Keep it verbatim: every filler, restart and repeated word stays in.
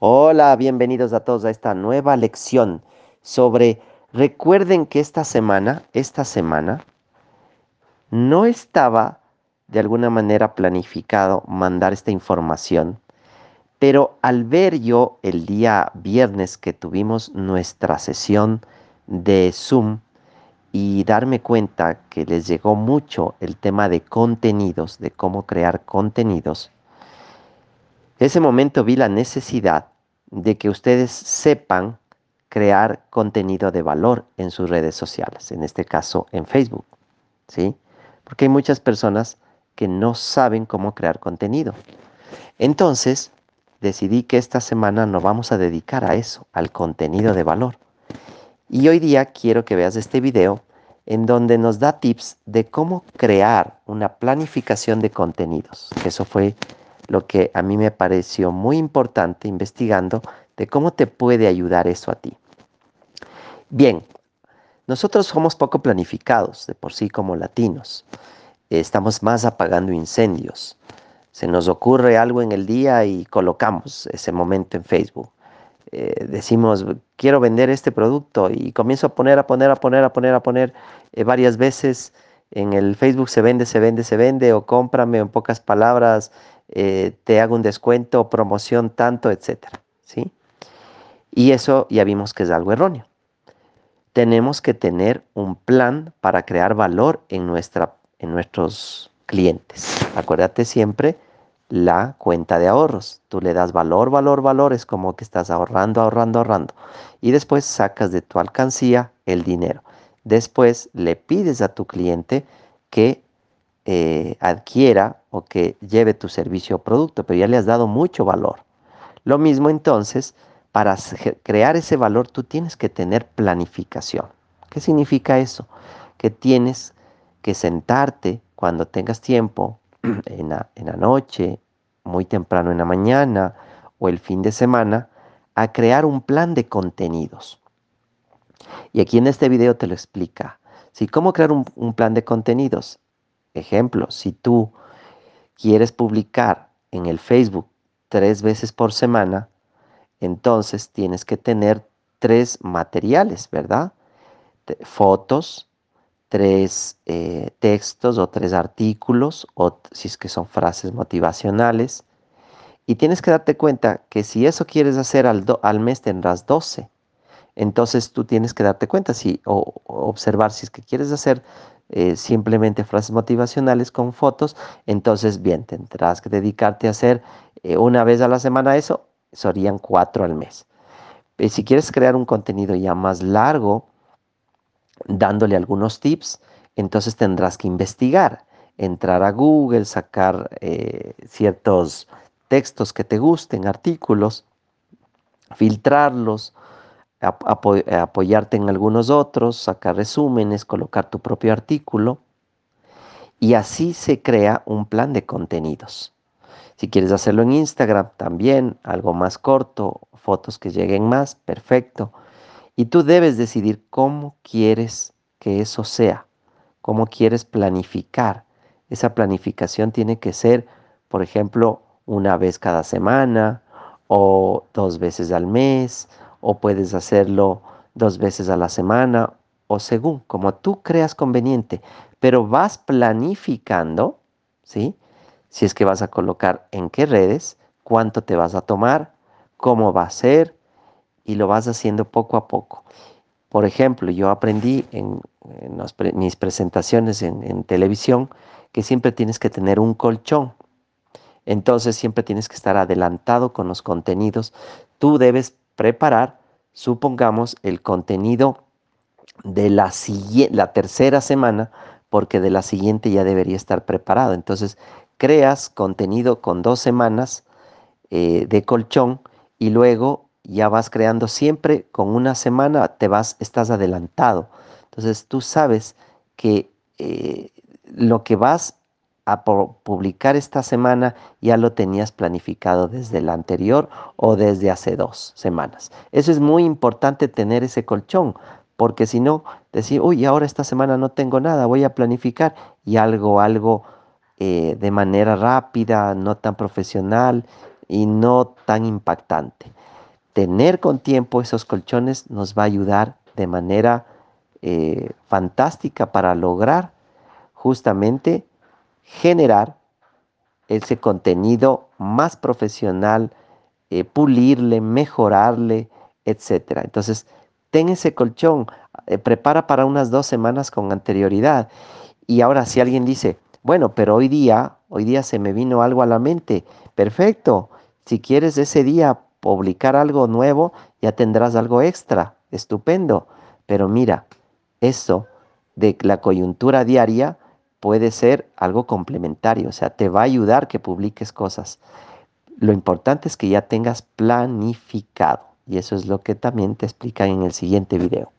Hola, bienvenidos a todos a esta nueva lección sobre, recuerden que esta semana, esta semana, no estaba de alguna manera planificado mandar esta información, pero al ver yo el día viernes que tuvimos nuestra sesión de Zoom y darme cuenta que les llegó mucho el tema de contenidos, de cómo crear contenidos, ese momento vi la necesidad de que ustedes sepan crear contenido de valor en sus redes sociales, en este caso en Facebook, ¿sí? Porque hay muchas personas que no saben cómo crear contenido. Entonces, decidí que esta semana nos vamos a dedicar a eso, al contenido de valor. Y hoy día quiero que veas este video en donde nos da tips de cómo crear una planificación de contenidos. Eso fue lo que a mí me pareció muy importante investigando de cómo te puede ayudar eso a ti. Bien, nosotros somos poco planificados de por sí como latinos. Estamos más apagando incendios. Se nos ocurre algo en el día y colocamos ese momento en Facebook. Eh, decimos, quiero vender este producto y comienzo a poner, a poner, a poner, a poner, a poner eh, varias veces en el Facebook se vende, se vende, se vende, o cómprame, en pocas palabras, eh, te hago un descuento, promoción tanto, etcétera, ¿sí? Y eso ya vimos que es algo erróneo. Tenemos que tener un plan para crear valor en nuestra, en nuestros clientes. Acuérdate siempre la cuenta de ahorros. Tú le das valor, valor, valor, es como que estás ahorrando, ahorrando, ahorrando. Y después sacas de tu alcancía el dinero. Después le pides a tu cliente que eh, adquiera o que lleve tu servicio o producto, pero ya le has dado mucho valor. Lo mismo entonces, para se- crear ese valor tú tienes que tener planificación. ¿Qué significa eso? Que tienes que sentarte cuando tengas tiempo, en la, en la noche, muy temprano en la mañana o el fin de semana, a crear un plan de contenidos. Y aquí en este video te lo explica. Si cómo crear un, un plan de contenidos. Ejemplo, si tú quieres publicar en el Facebook tres veces por semana, entonces tienes que tener tres materiales, ¿verdad? Te- fotos, tres eh, textos o tres artículos, o t- si es que son frases motivacionales. Y tienes que darte cuenta que si eso quieres hacer al, do- al mes tendrás doce. Entonces tú tienes que darte cuenta si, o, o observar si es que quieres hacer eh, simplemente frases motivacionales con fotos, entonces bien, tendrás que dedicarte a hacer eh, una vez a la semana eso, serían cuatro al mes. Eh, si quieres crear un contenido ya más largo, dándole algunos tips, entonces tendrás que investigar, entrar a Google, sacar eh, ciertos textos que te gusten, artículos, filtrarlos, ap- apo- eh, apoyarte en algunos otros, sacar resúmenes, colocar tu propio artículo y así se crea un plan de contenidos. Si quieres hacerlo en Instagram, también algo más corto, fotos que lleguen más, perfecto. Y tú debes decidir cómo quieres que eso sea, cómo quieres planificar. Esa planificación tiene que ser, por ejemplo, una vez cada semana o dos veces al mes, o puedes hacerlo dos veces a la semana o según, como tú creas conveniente, pero vas planificando, ¿sí? Si es que vas a colocar en qué redes, cuánto te vas a tomar, cómo va a ser y lo vas haciendo poco a poco. Por ejemplo, yo aprendí en, en las pre- mis presentaciones en, en televisión que siempre tienes que tener un colchón. Entonces siempre tienes que estar adelantado con los contenidos. Tú debes preparar, supongamos, el contenido de la, siguie- la tercera semana, porque de la siguiente ya debería estar preparado. Entonces, creas contenido con dos semanas eh, de colchón y luego ya vas creando siempre con una semana, te vas, estás adelantado. Entonces tú sabes que eh, lo que vas a pu- publicar esta semana ya lo tenías planificado desde la anterior o desde hace dos semanas. Eso es muy importante tener ese colchón, porque si no, decir, uy, ahora esta semana no tengo nada, voy a planificar y algo, algo eh, de manera rápida, no tan profesional y no tan impactante. tener con tiempo esos colchones nos va a ayudar de manera eh, fantástica para lograr justamente generar ese contenido más profesional, eh, pulirle, mejorarle, etcétera. Entonces, ten ese colchón, eh, prepara para unas dos semanas con anterioridad. Y ahora si alguien dice, bueno, pero hoy día, hoy día se me vino algo a la mente, perfecto. Si quieres ese día publicar algo nuevo, ya tendrás algo extra, estupendo. Pero mira, eso de la coyuntura diaria puede ser algo complementario, o sea, te va a ayudar que publiques cosas. Lo importante es que ya tengas planificado y eso es lo que también te explican en el siguiente video.